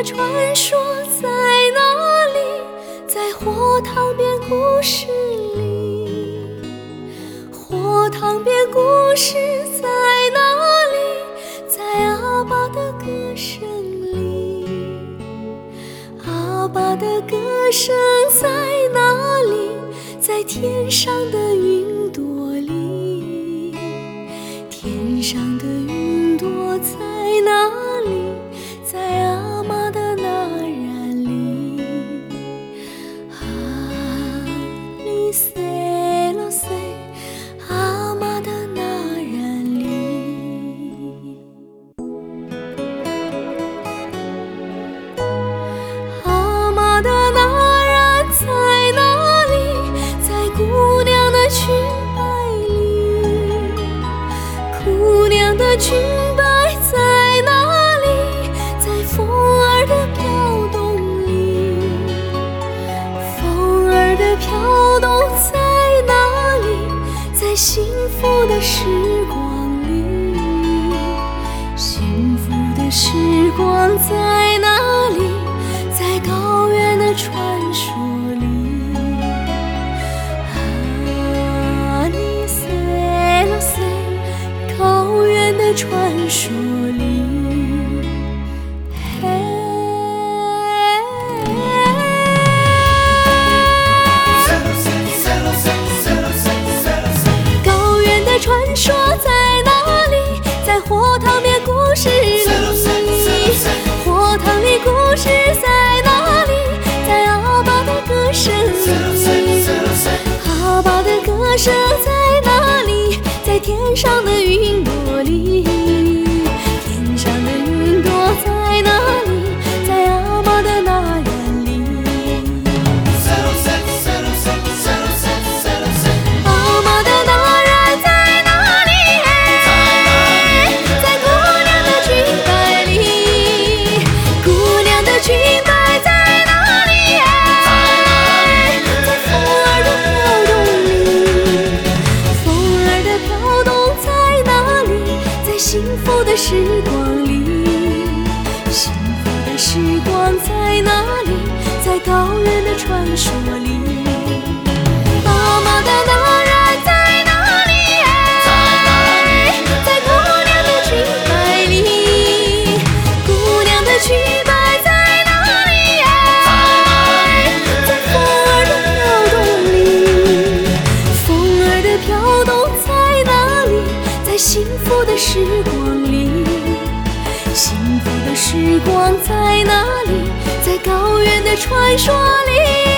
的传说在哪里？在火塘边故事里。火塘边故事在哪里？在阿爸的歌声里。阿爸的歌声在哪里？在天上的云朵里。天上的云朵在哪里？在阿妈的那然里。啊，里塞罗塞，阿妈的那然里。阿妈的那然在哪里？在姑娘的裙摆里。姑娘的裙摆在哪里？在风儿的飘动里。风儿的飘动在哪里？在幸福的时光里。幸福的时光在哪里？在高原的传说里。啊，你塞罗塞，高原的传说里。高原的传说在哪里？在火塘边故事里。火塘里故事在哪里？在阿爸的歌声里。阿爸的歌声在哪里？在天上的云朵里。天上的云朵在哪里？在阿妈的那然里。阿妈的那然在哪里？在姑娘的裙摆里。姑娘的裙摆在哪里？在风儿的飘动里。风儿的飘动在哪里？在幸福的时光里。幸福的时光在哪里？在高原的传说里。阿妈的那然在哪里？在姑娘的裙摆里。姑娘的裙摆在哪里？在风儿的飘动里。风儿的飘动在哪里？在幸福的时光里。幸福的时光在哪里？在高原的传说里。